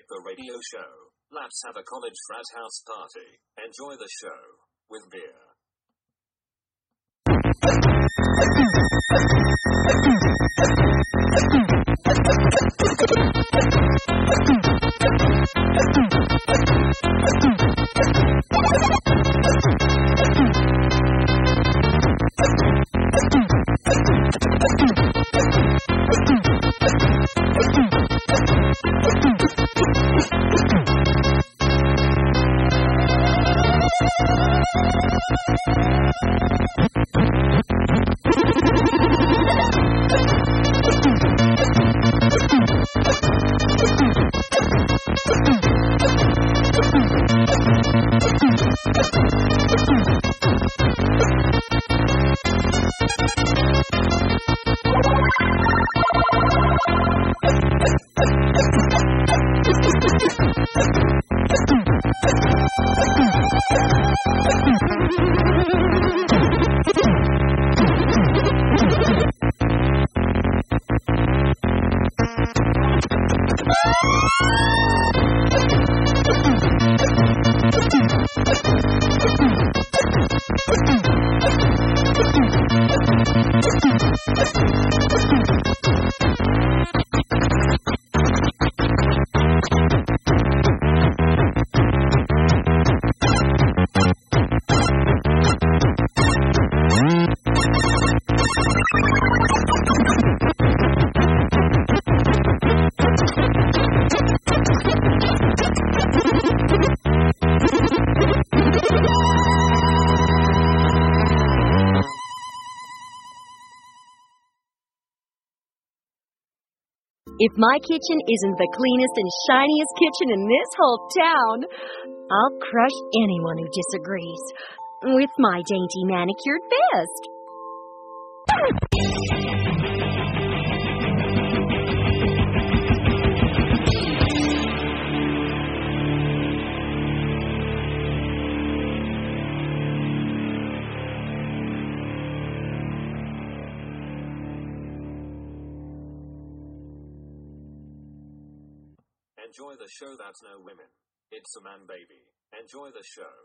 like the radio show, let's have a college frat house party. Enjoy the show with beer. If my kitchen isn't the cleanest and shiniest kitchen in this whole town, I'll crush anyone who disagrees with my dainty manicured fist. Enjoy the show. That's no women. It's a man baby. Enjoy the show.